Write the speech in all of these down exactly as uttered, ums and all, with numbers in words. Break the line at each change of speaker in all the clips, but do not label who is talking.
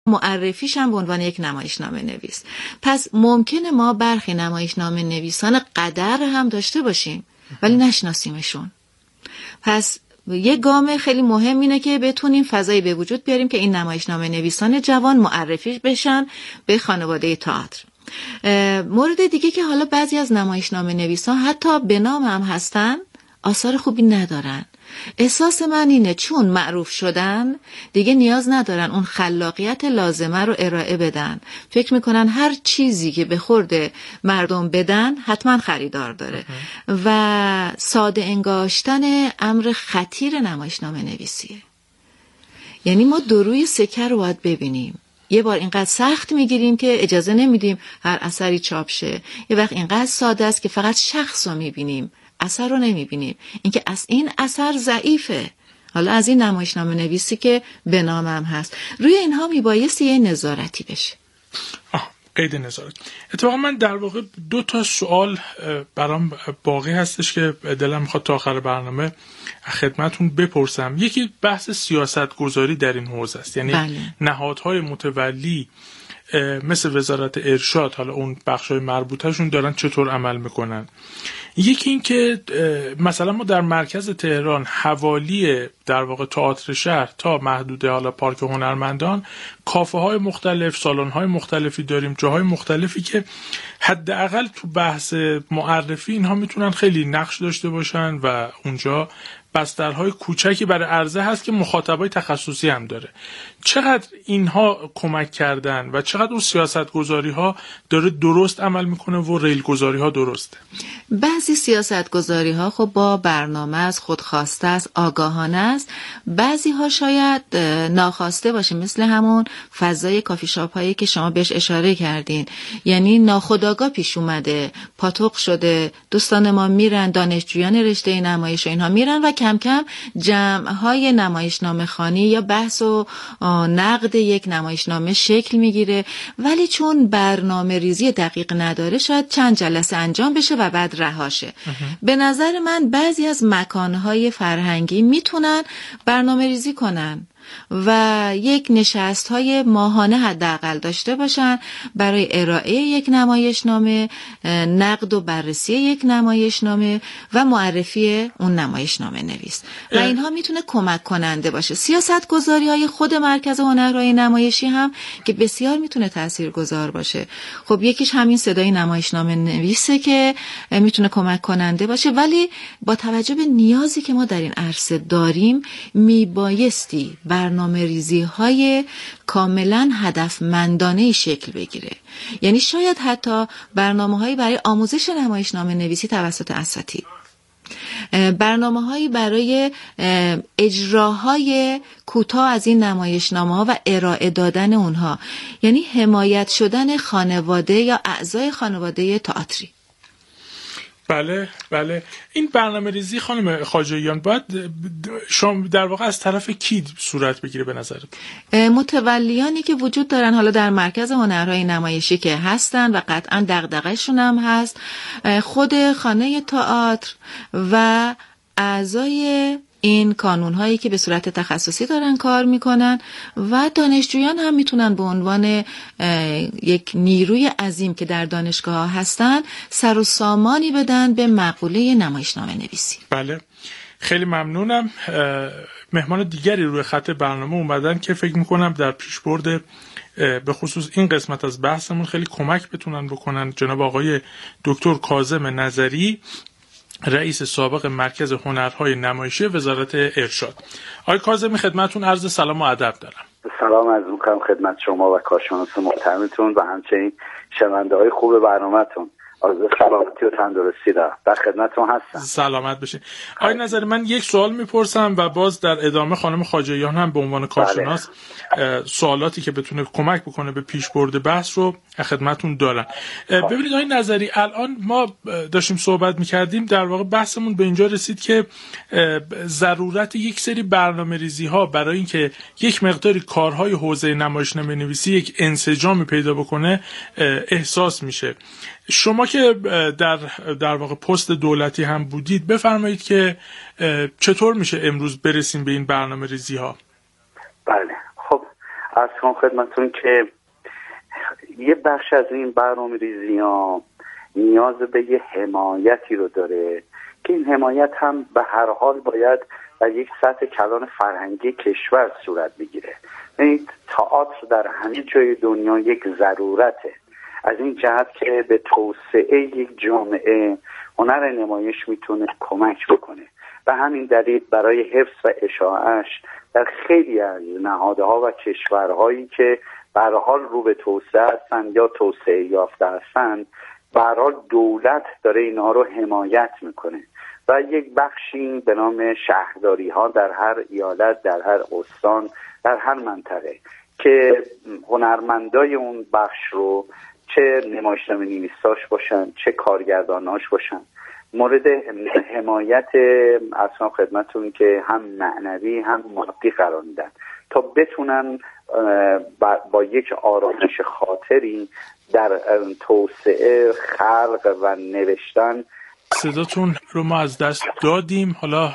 معرفیش هم به عنوان یک نمایشنامه نویس. پس ممکنه ما برخی نمایشنامه نویسان قدر هم داشته باشیم ولی نشناسیمشون. پس یک گام خیلی مهم اینه که بتونیم فضایی به وجود بیاریم که این نمایشنامه نویسان جوان معرفی بشن به خانواده تئاتر. مورد دیگه که حالا بعضی از نمایشنامه نویسان حتی به نام هم هستن آثار خوبی ندارن. احساس من اینه چون معروف شدن دیگه نیاز ندارن اون خلاقیت لازمه رو ارائه بدن. فکر میکنن هر چیزی که به خورد مردم بدن حتما خریدار داره و ساده انگاشتن امر خطیر نمایشنامه نویسیه. یعنی ما دروی سکه رو باید ببینیم. یه بار اینقدر سخت میگیریم که اجازه نمیدیم هر اثری چاپ شه. یه وقت اینقدر ساده است که فقط شخص رو میبینیم، اثر رو نمیبینیم. اینکه از این اثر ضعیفه. حالا از این نمایشنامه نویسی که به نامم هست، روی اینها میبایستی یه نظارتی بشه.
آه قید نظارت. اتفاقا من در واقع دو تا سوال برام باقی هستش که دلم میخواد تا آخر برنامه خدمتون بپرسم. یکی بحث سیاست گذاری در این حوزه است، یعنی بله. نهادهای متولی مثل وزارت ارشاد، حالا اون بخشای مربوطهشون دارن چطور عمل میکنن. یکی این که مثلا ما در مرکز تهران حوالی در واقع تئاتر شهر تا محدوده حالا پارک هنرمندان کافه های مختلف، سالن های مختلفی داریم، جاهای مختلفی که حداقل تو بحث معرفی اینها میتونن خیلی نقش داشته باشن و اونجا بسترهای کوچکی برای عرضه هست که مخاطبای تخصصی هم داره. چقدر اینها کمک کردن و چقدر اون سیاست گذاری ها داره درست عمل میکنه و ریل گذاری ها درسته؟
بعضی سیاست گذاری ها خب با برنامه است، خودخواسته است، آگاهانه است. بعضی ها شاید ناخواسته باشه، مثل همون فضای کافی شاپ هایی که شما بهش اشاره کردین. یعنی ناخودآگاه پیش اومده، پاتوق شده، دوستان ما میرن، دانشجویان رشته نمایش و اینها میرن و کم کم جمع‌های نمایشنامه خوانی یا بحث و نقد یک نمایشنامه شکل میگیره، ولی چون برنامه ریزی دقیق نداره شاید چند جلسه انجام بشه و بعد رهاشه. به نظر من بعضی از مکانهای فرهنگی میتونن برنامه ریزی کنن و یک نشست های ماهانه حداقل داشته باشن برای ارائه یک نمایشنامه، نقد و بررسی یک نمایشنامه و معرفی اون نمایشنامه نویس و اینها میتونه کمک کننده باشه. سیاست گذاری های خود مرکز هنرهای نمایشی هم که بسیار میتونه تاثیرگذار باشه. خب یکیش همین صدای نمایشنامه نویسه که میتونه کمک کننده باشه، ولی با توجه به نیازی که ما در این عرصه داریم میبایستی برنامه ریزی های کاملا هدفمندانه شکل بگیره. یعنی شاید حتی برنامه هایی برای آموزش نمایشنامه نویسی توسط اساتید، برنامه هایی برای اجراهای کوتاه از این نمایشنامه ها و ارائه دادن اونها، یعنی حمایت شدن خانواده یا اعضای خانواده تئاتری.
بله بله. این برنامه ریزی خانم خواجهیان باید شما در واقع از طرف کی صورت بگیره به نظرت؟
متولیانی که وجود دارن حالا در مرکز هنرهای نمایشی که هستن و قطعا دغدغه‌شون هم هست، خود خانه تئاتر و اعضای این کانون‌هایی که به صورت تخصصی دارن کار میکنن و دانشجویان هم میتونن به عنوان یک نیروی عظیم که در دانشگاه ها هستن سر و سامانی بدن به مقوله نمایشنامه نویسی.
بله خیلی ممنونم. مهمان دیگری روی خط برنامه اومدن که فکر میکنم در پیشبرد به خصوص این قسمت از بحثمون خیلی کمک بتونن بکنن. جناب آقای دکتر کاظم نظری، رئیس سابق مرکز هنرهای نمایشی وزارت ارشاد. آقای کاظمی خدمتتون عرض سلام و ادب دارم.
سلام عرض می‌کنم خدمت شما و کارشناس محترمتون و همچنین شنونده‌های خوب برنامه‌تون. آرزوی سلامتی و تندرستی دارم. در خدمتتون هستم.
سلامت باشین. آقای نظری من یک سوال میپرسم و باز در ادامه خانم خواجهیان هم به عنوان کارشناس بله. سوالاتی که بتونه کمک بکنه به پیشبرد بحث رو خدمتتون دارن. ببینید آقای نظری، الان ما داشتیم صحبت میکردیم، در واقع بحثمون به اینجا رسید که ضرورت یک سری برنامه‌ریزی ها برای اینکه یک مقداری کارهای حوزه نمایشنامه نویسی یک انسجامی پیدا بکنه احساس میشه. شما که در در واقع پست دولتی هم بودید، بفرمایید که چطور میشه امروز برسیم به این برنامه‌ریزی ها؟
بله خب از کنم خدمتتون که یه بخش از این برنامه‌ریزی ها نیاز به یه حمایتی رو داره که این حمایت هم به هر حال باید در یک سطح کلان فرهنگی کشور صورت بگیره. یعنی تئاتر در همه جای دنیا یک ضرورته، از این جهت که به توسعه یک جامعه هنر نمایش میتونه کمک بکنه. به همین دلیل برای حفظ و اشاعه‌اش در خیلی از نهادها و کشورهایی که به هر حال رو به توسعه هستن یا توسعه یافته هستن، به هر حال دولت داره اینها رو حمایت میکنه و یک بخشی به نام شهرداری ها در هر ایالت، در هر استان، در هر منطقه که هنرمندای اون بخش رو چه نمایشنامه نویساش باشن چه کارگرداناش باشن مورد حمایت اصلا خدمتون که هم معنوی هم مادی قرار میدن تا بتونن با یک آرامش خاطری در توسعه خلق و نوشتن.
صداتون رو ما از دست دادیم. حالا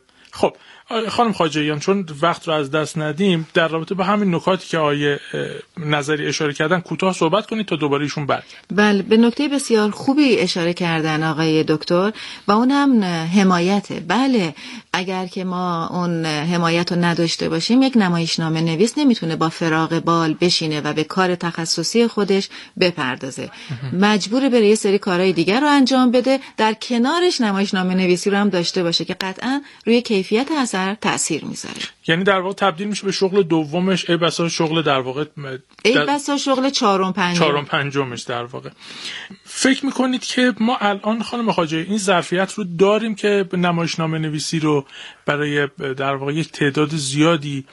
خب خانم خواجهیان، چون وقت رو از دست ندیم، در رابطه با همین نکاتی که آیه نظری اشاره کردن کوتاه صحبت کنید تا دوباره ایشون برگردن.
بله، به نکته بسیار خوبی اشاره کردن آقای دکتر و اون هم حمایته. بله، اگر که ما اون حمایت رو نداشته باشیم، یک نمایشنامه نویس نمیتونه با فراغ بال بشینه و به کار تخصصی خودش بپردازه. مجبوره بره یه سری کارهای دیگر رو انجام بده، در کنارش نمایشنامه نویسی رو هم داشته باشه که قطعاً روی کیفیت اثر تأثیر میذاره.
یعنی در واقع تبدیل میشه به شغل دومش، ای بسا شغل در واقع
ای بسا شغل چهارم پنجم
چهارم پنجمش. در واقع فکر میکنید که ما الان خانم خواجه این ظرفیت رو داریم که نمایشنامه نویسی رو برای در واقع یک تعداد زیادی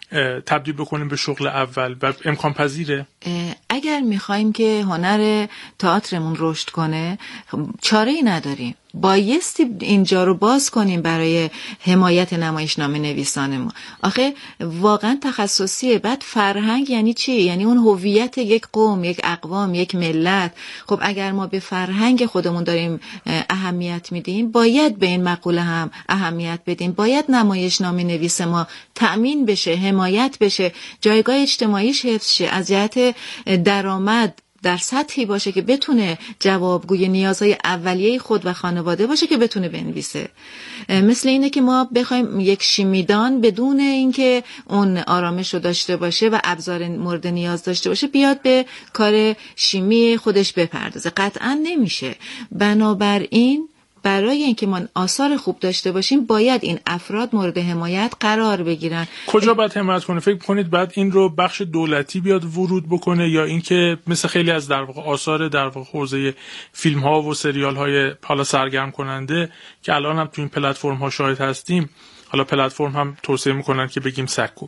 تبدیل بکنیم به شغل اول و امکان پذیره؟
اگر میخوایم که هنر تئاترمون رشد کنه چاره‌ای نداریم، بایستی اینجا رو باز کنیم برای حمایت نمایشنامه نویسانمون. آخه واقعا تخصصیه. بعد فرهنگ یعنی چی؟ یعنی اون هویت یک قوم، یک اقوام، یک ملت. خب اگر ما به فرهنگ خودمون داریم اهمیت میدیم، باید به این مقوله هم اهمیت بدیم. باید نمایشنامه نویس ما تأمین بشه، حمایت بشه، جایگاه اجتماعیش حفظ شه، از جهت درآمد در سطحی باشه که بتونه جوابگوی نیازهای اولیه خود و خانواده باشه که بتونه بنویسه. مثل اینه که ما بخوایم یک شیمیدان بدون اینکه اون آرامش رو داشته باشه و ابزار مورد نیاز داشته باشه بیاد به کار شیمی خودش بپردازه، قطعا نمیشه. بنابراین برای اینکه ما آثار خوب داشته باشیم باید این افراد مورد حمایت قرار بگیرن.
کجا باید حمایت کنه؟ فکر کنید بعد این رو بخش دولتی بیاد ورود بکنه، یا اینکه مثل خیلی از در واقع آثار در واقع حوزه فیلم ها و سریال های حالا سرگرم کننده که الان هم تو این پلتفرم ها شاهد هستیم، حالا پلتفرم هم توصیه میکنن که بگیم سکو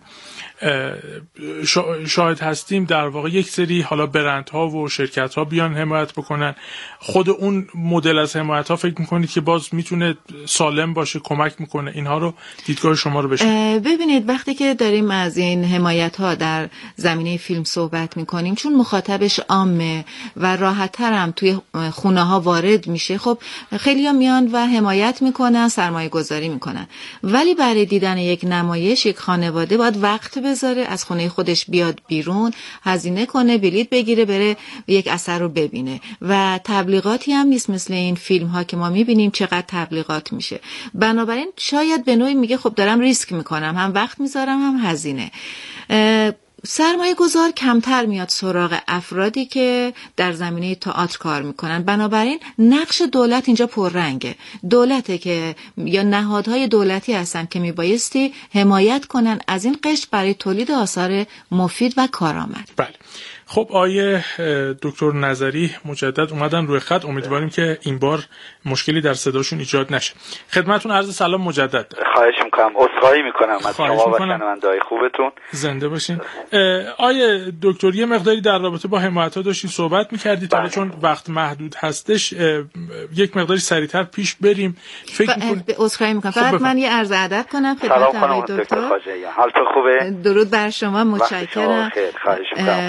شاهد هستیم، در واقع یک سری حالا برندها و شرکت ها بیان حمایت بکنن. خود اون مدل از حمایت ها فکر میکنید که باز میتونه سالم باشه، کمک میکنه؟ اینها رو دیدگاه شما رو بشنویم.
ببینید، وقتی که داریم از این حمایت ها در زمینه فیلم صحبت میکنیم، چون مخاطبش عامه و راحت‌تر هم توی خونه ها وارد میشه، خب خیلی ها میان و حمایت میکنن، سرمایه گذاری میکنن. ولی برای دیدن یک نمایش یک خانواده باید وقت بذاره، از خونه خودش بیاد بیرون، هزینه کنه، بلیط بگیره، بره یک اثر رو ببینه. و تبلیغاتی هم نیست مثل این فیلم ها که ما میبینیم چقدر تبلیغات میشه. بنابراین شاید به نوعی میگه خب دارم ریسک میکنم، هم وقت میذارم هم هزینه. سرمایه گذار کمتر میاد سراغ افرادی که در زمینه تئاتر کار میکنن. بنابراین نقش دولت اینجا پررنگه. دولته که یا نهادهای دولتی هستن که میبایستی حمایت کنن از این قشر برای تولید آثار مفید و کارآمد.
بله. خب آیه دکتر نظری مجدد اومدن روی خط، امیدواریم که این بار مشکلی در صداشون ایجاد نشه. خدمتتون عرض سلام مجدد.
خواهش میکنم، عذرخواهی میکنم از شما و شنونده‌های خوبتون.
زنده باشین. آیه دکتر، یه مقداری در رابطه با حمایت‌ها داشتین صحبت می‌کردید، حالا چون وقت محدود هستش یک مقداری سریعتر پیش بریم. فکر می‌کنم
عذرخواهی میکنم، فقط من یه عرض ادب کنم خدمت آقای دکتر.
حالتون خوبه؟
درود بر شما، متشکرم.
خواهش میکنم، خوشحال شدم.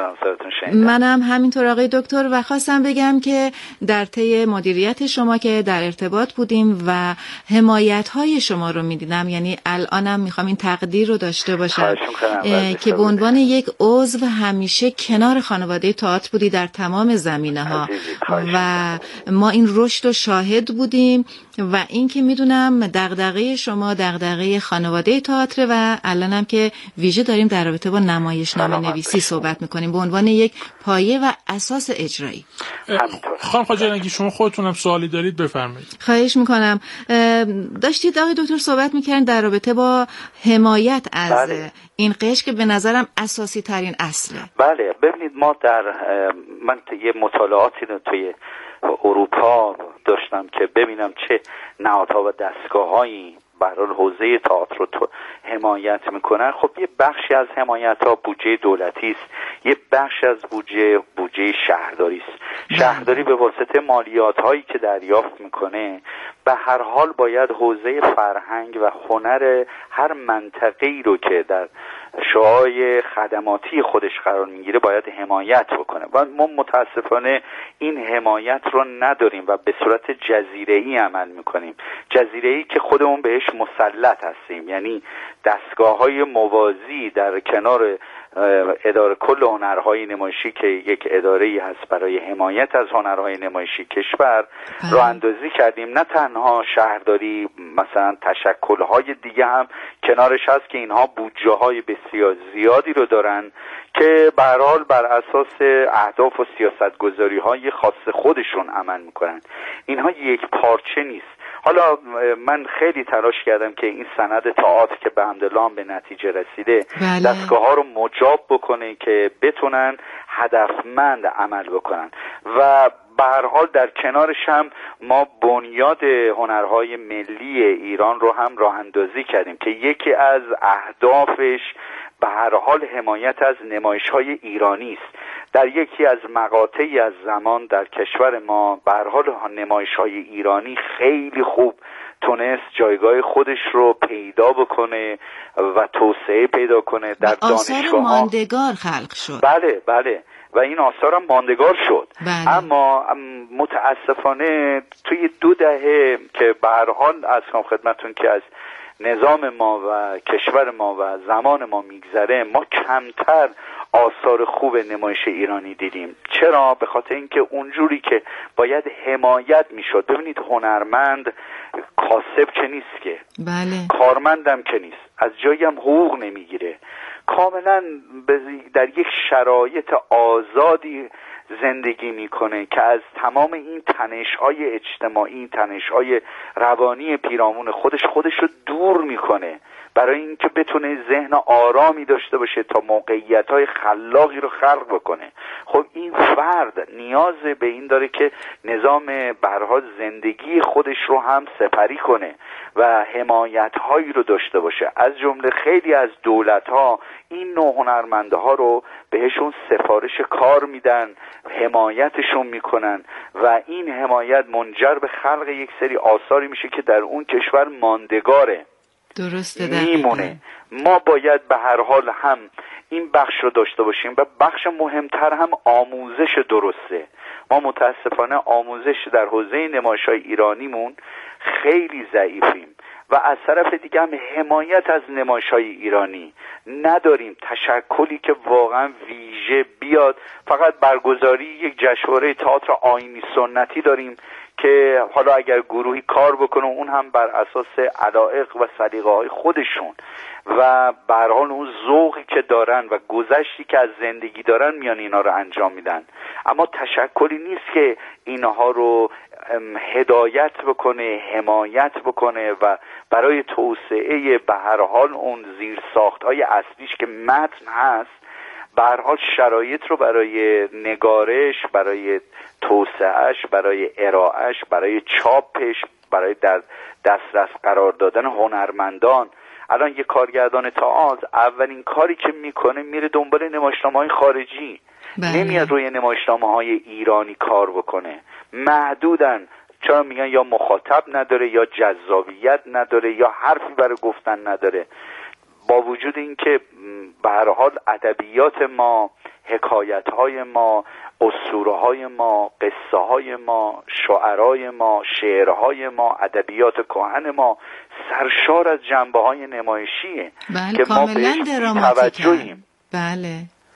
شدم صداتون شنیدم.
منم همینطور آقای دکتر، و خواستم بگم که در طی مدیریت شما که در ارتباط بودیم و حمایت‌های شما رو می‌دیدم، یعنی الانم می‌خوام این تقدیر رو داشته باشم که به عنوان یک عضو همیشه کنار خانواده تئاتر بودی در تمام زمینه‌ها و ما این رشد رو شاهد بودیم و این که میدونم دغدغه شما دغدغه خانواده تئاتر و الانم که ویژه داریم در رابطه با نمایشنامه نویسی صحبت میکنیم به عنوان یک پایه و اساس اجرایی.
خانم خواجه رنگی شما خودتونم سوالی دارید بفرمایید.
خواهش میکنم. داشتید آقای دکتر صحبت میکردن در رابطه با حمایت از بله. این قشر که به نظرم اساسی ترین اصله.
بله ببینید ما در من یه مطالعاتی رو توی اروپا داشتم که ببینم چه نهادها و دستگاه‌هایی برای حوزه تئاتر رو حمایت میکنن. خب یه بخشی از حمایت ها بودجه دولتی است، یه بخش از بودجه بودجه شهرداری است. شهرداری به واسطه مالیات هایی که دریافت میکنه به هر حال باید حوزه فرهنگ و هنر هر منطقه‌ای رو که در شعاع خدماتی خودش قرار میگیره باید حمایت بکنه و ما متاسفانه این حمایت رو نداریم و به صورت جزیره‌ای عمل میکنیم. جزیره‌ای که خودمون بهش مسلط هستیم، یعنی دستگاه‌های موازی در کنار اداره کل هنرهای نمایشی که یک اداره‌ای هست برای حمایت از هنرهای نمایشی کشور راه اندازی کردیم. نه تنها شهرداری، مثلا تشکل‌های دیگه هم کنارش هست که اینها بودجه‌های بسیار زیادی رو دارن که به هر حال بر اساس اهداف و سیاست‌گذاری‌های خاص خودشون عمل می‌کنن. اینها یک پارچه نیست. حالا من خیلی تلاش کردم که این سند تئاتر که به حمدالله به نتیجه رسیده بله. دستگاه ها رو مجاب بکنه که بتونن هدفمند عمل بکنن و به هر حال در کنارش هم ما بنیاد هنرهای ملی ایران رو هم راه اندازی کردیم که یکی از اهدافش به هر حال حمایت از نمایش‌های ایرانی است. در یکی از مقاطعی از زمان در کشور ما به هر حال نمایش‌های ایرانی خیلی خوب تونست جایگاه خودش رو پیدا بکنه و توسعه پیدا کنه در دانشگاه‌ها.
آثار ماندگار خلق شد.
بله بله و این آثار هم ماندگار شد.
بله.
اما متاسفانه توی دو دهه که به هر حال از خدمتتون که از نظام ما و کشور ما و زمان ما میگذره ما کمتر آثار خوب نمایش ایرانی دیدیم. چرا؟ به خاطر اینکه اونجوری که باید حمایت میشد. ببینید هنرمند کاسب که نیست که
بله.
کارمندم که نیست، از جایی هم حقوق نمیگیره، کاملا در یک شرایط آزادی زندگی میکنه که از تمام این تنش‌های اجتماعی، این تنش‌های روانی پیرامون خودش خودش رو دور میکنه برای اینکه بتونه ذهن آرامی داشته باشه تا موقعیت‌های خلاقی رو خلق بکنه. خب این فرد نیاز به این داره که نظام به هر حال زندگی خودش رو هم سپری کنه و حمایت‌هایی رو داشته باشه. از جمله خیلی از دولت‌ها این نوع هنرمندها رو بهشون سفارش کار میدن، حمایتشون میکنن و این حمایت منجر به خلق یک سری آثاری میشه که در اون کشور ماندگاره،
درسته،
میمونه. ما باید به هر حال هم این بخش رو داشته باشیم و بخش مهمتر هم آموزش درسته. ما متاسفانه آموزش در حوزه نمایش‌های ایرانیمون خیلی ضعیفیم و از طرف دیگه هم حمایت از نمایش‌های ایرانی نداریم. تشکلی که واقعا ویژه بیاد، فقط برگزاری یک جشنواره تئاتر آیینی سنتی داریم که حالا اگر گروهی کار بکنه اون هم بر اساس علایق و سلیقه‌های خودشون و به هر حال اون ذوقی که دارن و گذشتی که از زندگی دارن میان اینا رو انجام میدن. اما تشکلی نیست که اینها رو هدایت بکنه، حمایت بکنه و برای توسعه به هر حال اون زیرساخت‌های اصلیش که متن هست به هر حال شرایط رو برای نگارش، برای توسعهش، برای ارائهش، برای چاپش، برای در دسترس قرار دادن هنرمندان. الان یه کارگردان تئاتر اولین کاری که میکنه میره دنبال نمایشنامه‌های خارجی، بله. نمیاد روی نمایشنامه‌های ایرانی کار بکنه. محدودن. چرا میگن یا مخاطب نداره یا جذابیت نداره یا حرفی برای گفتن نداره. با وجود اینکه به هر حال ادبیات ما حکایت های ما، اسطوره های ما، قصه های ما، شعرهای ما، شعرهای ما، ادبیات کهن ما سرشار از جنبه های نمایشیه
بله،
که ما بهش توجهیم.
بله.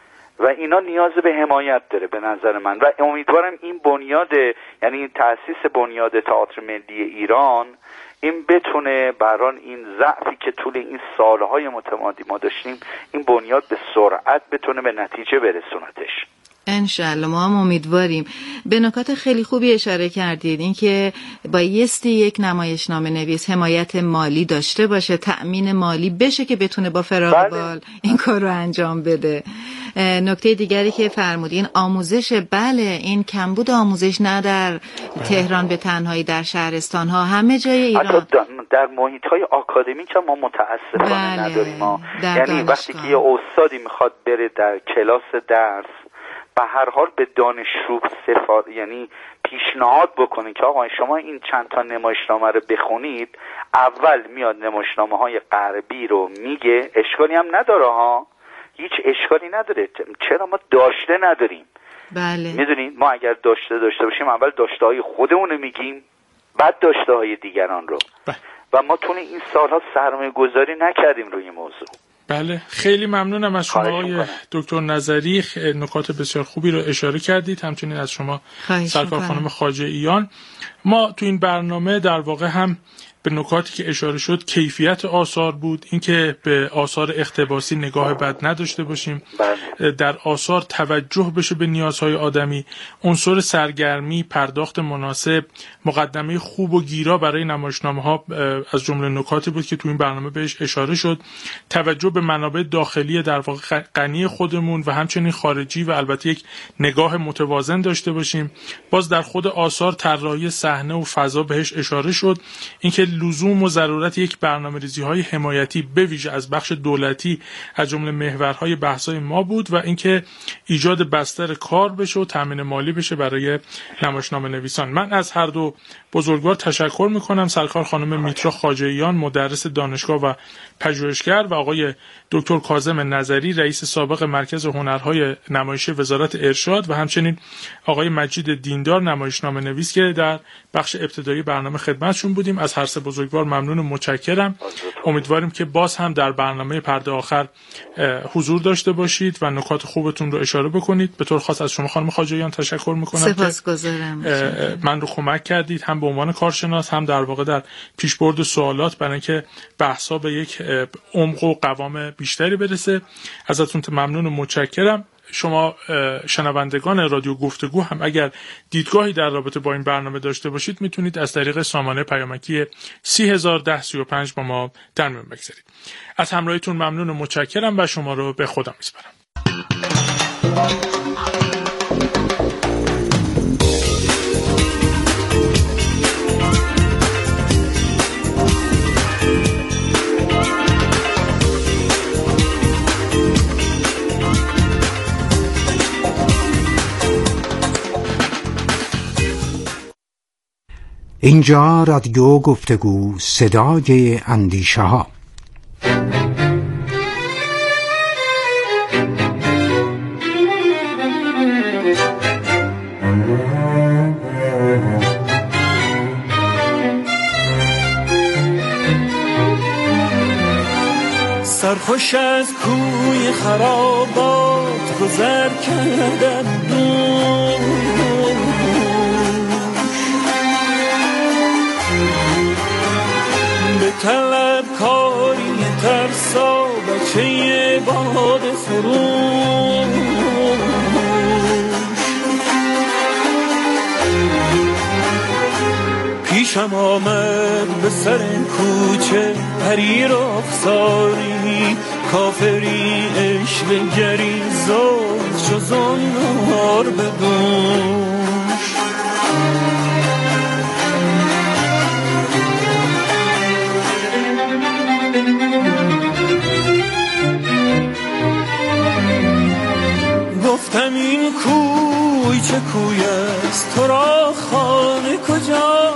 و اینا نیاز به حمایت داره به نظر من و امیدوارم این بنیاد، یعنی تأسیس بنیاد تئاتر ملی ایران، این بتونه بران این ضعفی که طول این سالهای متمادی ما داشتیم، این بنیاد به سرعت بتونه به نتیجه برسونتش.
انشالله، ما هم امیدواریم. به نکات خیلی خوبی اشاره کردید، اینکه بایستی یک نمایشنامه نویس حمایت مالی داشته باشه، تأمین مالی بشه که بتونه با فراغ
بله.
بال این کار رو انجام بده. نکته دیگری که فرمودین آموزش، بله این کمبود آموزش نه در تهران به تنهایی، در شهرستان ها، همه جای ایران،
حتی در محیط های آکادمیک هم ما متاسفانه
بله.
نداریم ما.
یعنی
دانشگاه. وقتی که یه استادی میخواد بره در کلاس درس، به هر حال به دانشجو سفار یعنی پیشنهاد بکنه که آقا شما این چند تا نمایشنامه رو بخونید. اول میاد نمایشنامه های غربی رو میگه، اشکالی هم نداره ها، هیچ اشکالی نداره. چرا ما داشته نداریم؟
بله.
میدونید ما اگر داشته داشته باشیم اول داشته های خودمون رو میگیم، بعد داشته های دیگران رو.
بله.
و ما تو این سالها سرمایه گذاری نکردیم روی موضوع.
بله، خیلی ممنونم از شما آقای دکتر نظری، نکات بسیار خوبی رو اشاره کردید. همچنین از شما سرکار خانم خواجه‌ایان. ما تو این برنامه در واقع هم به نکاتی که اشاره شد، کیفیت آثار بود، اینکه به آثار اقتباسی نگاه بد نداشته باشیم،
بله.
در آثار توجه بشه به نیازهای آدمی، عنصر سرگرمی، پرداخت مناسب، مقدمه خوب و گیرا برای نمایشنامه‌ها از جمله نکاتی بود که تو این برنامه بهش اشاره شد. توجه به منابع داخلی در واقع غنی خودمون و همچنین خارجی و البته یک نگاه متوازن داشته باشیم. باز در خود آثار طراحی صحنه و فضا بهش اشاره شد، اینکه لزوم و ضرورت یک برنامه‌ریزی‌های حمایتی به ویژه از بخش دولتی از جمله محورهای بحث‌های ما بود و اینکه ایجاد بستر کار بشه و تامین مالی بشه برای نمایشنامه نویسان. من از هر دو بزرگوار تشکر میکنم، سرکار خانم میترا خواجه‌ایان، مدرس دانشگاه و پژوهشگر، و آقای دکتر کاظم نظری، رئیس سابق مرکز هنرهای نمایشی وزارت ارشاد، و همچنین آقای مجید دیندار، نمایشنامه نویس که در بخش ابتدایی برنامه خدمتشون بودیم. از هر سه بزرگوار ممنون و متشکرم. امیدواریم که باز هم در برنامه پرده آخر حضور داشته باشید و نکات خوبتون رو اشاره بکنید. به طور خاص از شما خانم خواجه‌ایان تشکر میکنم.
سپاسگزارم.
من رو کمک کردید، هم به عنوان کارشناس، هم در واقع در پیشبرد سوالات، برای اینکه بحثا به یک عمق و قوام بیشتری برسه. ازتون ممنون و متشکرم. شما شنوندگان رادیو گفتگو هم اگر دیدگاهی در رابطه با این برنامه داشته باشید، میتونید از طریق سامانه پیامکی سی هزار ده سی و پنج با ما در میون بگذارید. از همراهیتون ممنون و متشکرم و شما رو به خدا میسپارم.
اینجا رادیو گفتگو، صدای اندیشه ها.
سرخوش از کوی خرابات گذر کردم دور، به طلب کاری ترسا بچه باد فروش، پیشم آمد به سر کوچه پری رخساری، کافری عشق گریزاد شو زنار بدوش. گفتم این کوی چه کوی است، تو را خانه کجا؟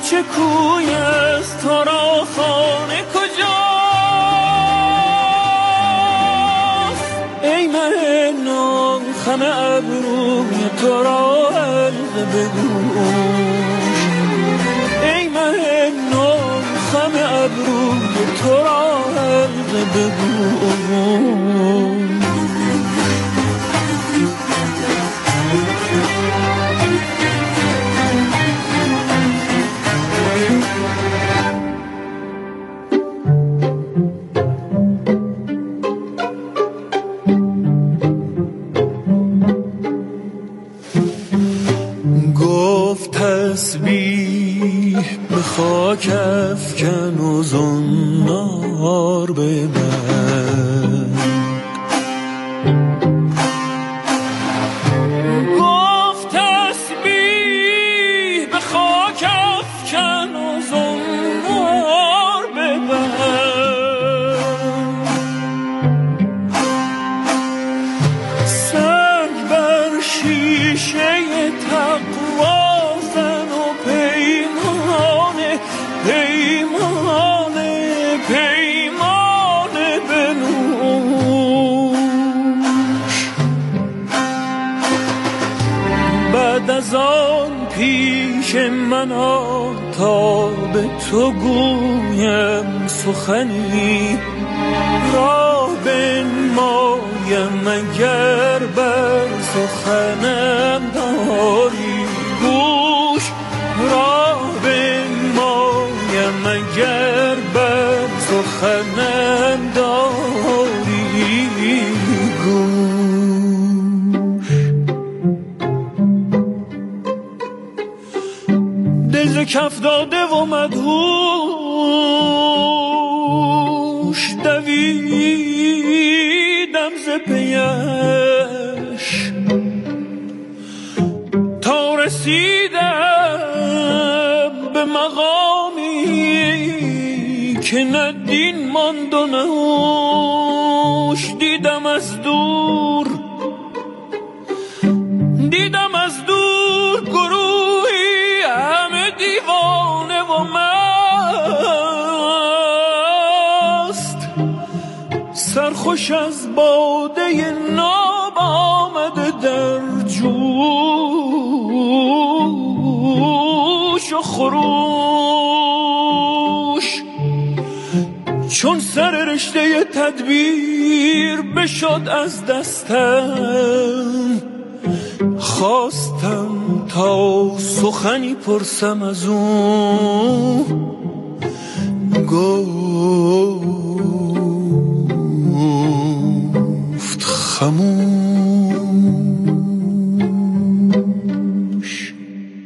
چه کوی است تو را خانه کجاست؟ ای مه نام خم ابروی تو را حلقه بگوش، ای مه نام خم ابروی تو را حلقه بگوش. به خاک افکن و زنار ببند، گفت تسبیح به خاک افکن و زنار ببند، سنگ بر شیشه تقوا پیمانه پیمانه بنوش. بعد از آن پیش من آ تا به تو گویم سخنی، راه بنمایم اگر بر سخنم داری گوش، راه مگر بر سخنم داری گوش. دل ز کف داده و مدهوش دویدم ز پیش تا رسیدم به مقامی که نه دین ماند و نه هوش. دیدم از دور دیدم از دور گروهی همه دیوانه و مست، سرخوش از باده ناب آمده در جوش و خروش. چون سر رشته تدبیر بشد از دستم، خواستم تا سخنی پرسم از اون، گفت خموش.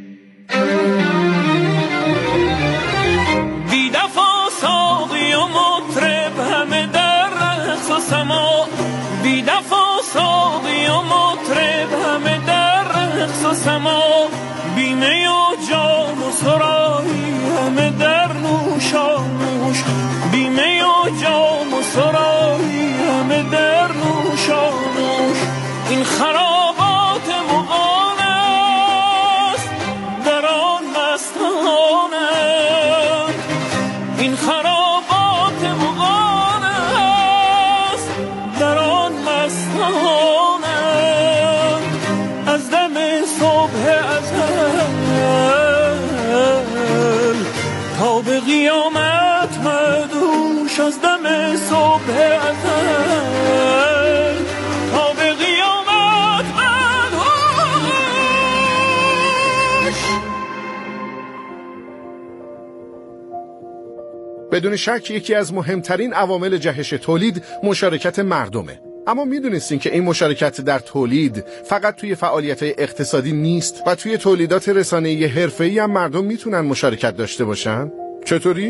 بی دفع ساقی و مطرب همه در رقص و سما، بی دفع ساقی و مطرب همه در رقص و سما، بیمه و جام و سرایی همه در نوشانوش، بیمه و جام و سرایی همه در نوشانوش. این خرابات مغان است در آن مستانند، این خرابات مغان است در آن مستانند. از دم صبح ازل تا به قیامت مدوش، از دم صبح ازل تا به قیامت مدوش.
بدون شک یکی از مهمترین عوامل جهش تولید مشارکت مردمه. اما میدونستین که این مشارکت در تولید فقط توی فعالیت‌های اقتصادی نیست و توی تولیدات رسانه‌ای حرفه‌ای هم مردم میتونن مشارکت داشته باشن؟ چطوری؟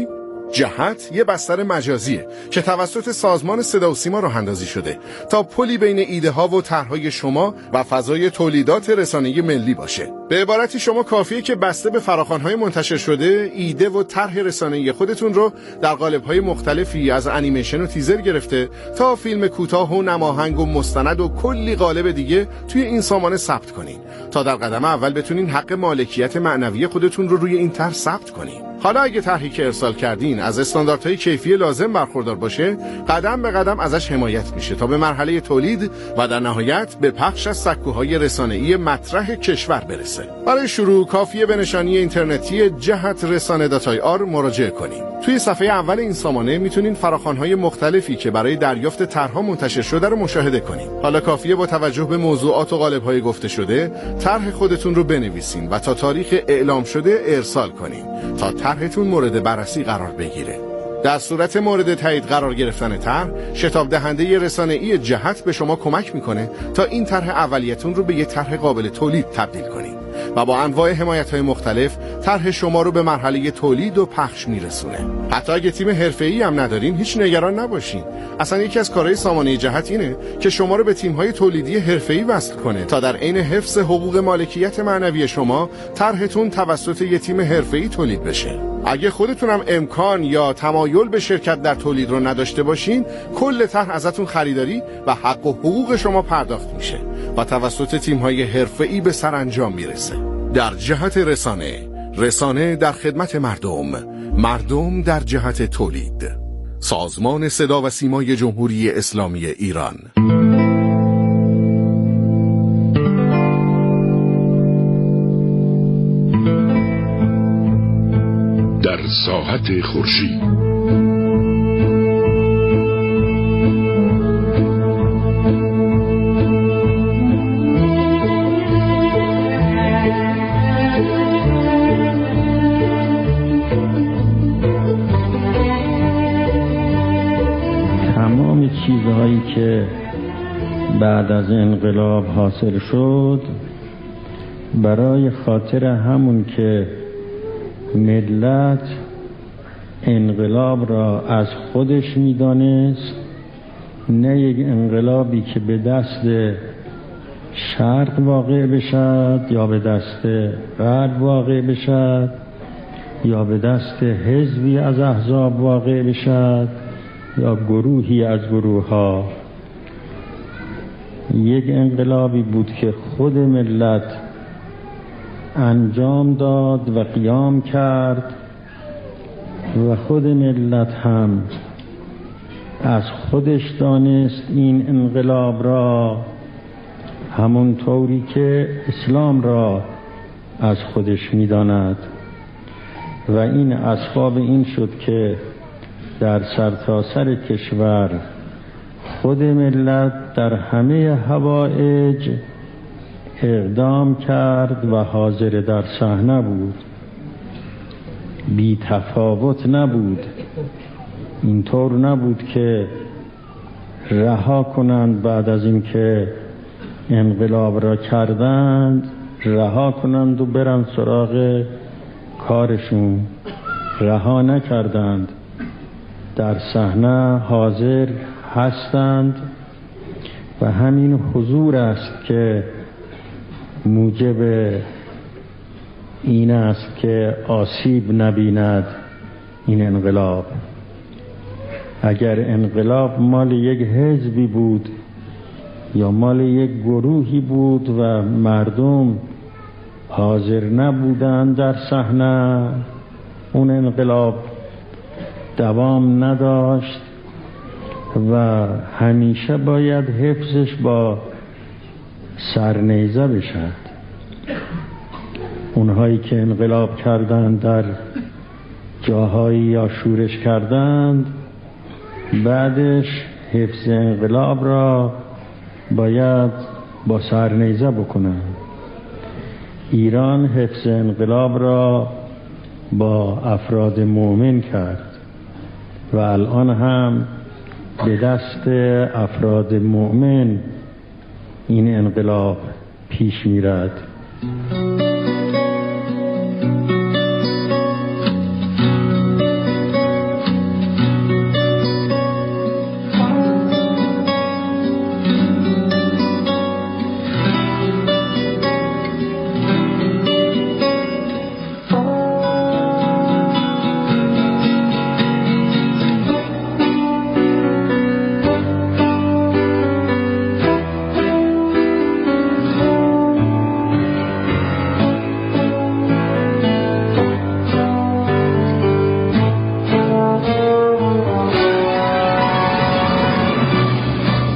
جهت یه بستر مجازیه که توسط سازمان صدا و سیما راه اندازی شده تا پلی بین ایده ها و طرحهای شما و فضای تولیدات رسانه‌ای ملی باشه. به عبارتی شما کافیه که بسته به فراخوان‌های منتشر شده ایده و طرح رسانه‌ای خودتون رو در قالب‌های مختلفی از انیمیشن و تیزر گرفته تا فیلم کوتاه و نماهنگ و مستند و کلی قالب دیگه توی این سامانه ثبت کنین تا در قدم اول بتونین حق مالکیت معنوی خودتون رو روی این طرح ثبت کنین. حالا اگه طرحی که ارسال کردین از استانداردهای کیفی لازم برخوردار باشه، قدم به قدم ازش حمایت میشه تا به مرحله تولید و در نهایت به پخش از سکوهای رسانه‌ای مطرح کشور برسه. برای شروع کافیه به نشانی اینترنتی جهت رسانه دات آی آر مراجعه کنید. توی صفحه اول این سامانه میتونین فراخوان‌های مختلفی که برای دریافت طرح‌ها منتشر شده رو مشاهده کنید. حالا کافیه با توجه به موضوعات و قالب‌های گفته شده، طرح خودتون رو بنویسین و تا تاریخ اعلام شده ارسال کنین تا طرحتون مورد بررسی قرار بگیره. در صورت مورد تایید قرار گرفتن طرح، شتاب دهنده رسانه‌ای جهت به شما کمک میکنه تا این طرح اولیتون رو به یک طرح قابل تولید تبدیل کنید و با انواع حمایت‌های مختلف طرح شما رو به مرحله تولید و پخش میرسونه. حتی اگه تیم حرفه‌ای هم ندارین هیچ نگران نباشین. اصلا یکی از کارهای سامانه جهت اینه که شما رو به تیم‌های تولیدی حرفه‌ای وصل کنه تا در عین حفظ حقوق مالکیت معنوی شما طرحتون توسط یک تیم حرفه‌ای تولید بشه. اگه خودتون هم امکان یا تمایل به شرکت در تولید رو نداشته باشین، کل طرح ازتون خریداری و حق و حقوق شما پرداخت میشه و توسط تیم‌های حرفه‌ای به سرانجام میرسه. در جهت رسانه، رسانه در خدمت مردم، مردم در جهت تولید. سازمان صدا و سیمای جمهوری اسلامی ایران.
در ساحت خورشید
تمام چیزهایی که بعد از انقلاب حاصل شد برای خاطر همون که ملت انقلاب را از خودش می‌دانست، نه یک انقلابی که به دست شرق واقع بشد یا به دست غرب واقع بشد یا به دست حزبی از احزاب واقع بشد یا گروهی از گروه ها. یک انقلابی بود که خود ملت انجام داد و قیام کرد و خود ملت هم از خودش دانست این انقلاب را، همون طوری که اسلام را از خودش می‌داند و این اسباب این شد که در سرتاسر کشور خود ملت در همه حوائج اقدام کرد و حاضر در صحنه بود، بی تفاوت نبود. اینطور نبود که رها کنند بعد از اینکه انقلاب را کردند رها کنند و برن سراغ کارشون. رها نکردند، در صحنه حاضر هستند و همین حضور است که موجب این است که آسیب نبیند این انقلاب. اگر انقلاب مال یک حزبی بود یا مال یک گروهی بود و مردم حاضر نبودند در صحنه، اون انقلاب دوام نداشت و همیشه باید حفظش با سرنیزه بشد. اونهایی که انقلاب کردند در جاهایی یا شورش کردند، بعدش حفظ انقلاب را باید با سرنیزه بکنند. ایران حفظ انقلاب را با افراد مؤمن کرد و الان هم به دست افراد مؤمن این انقلاب پیش میرد.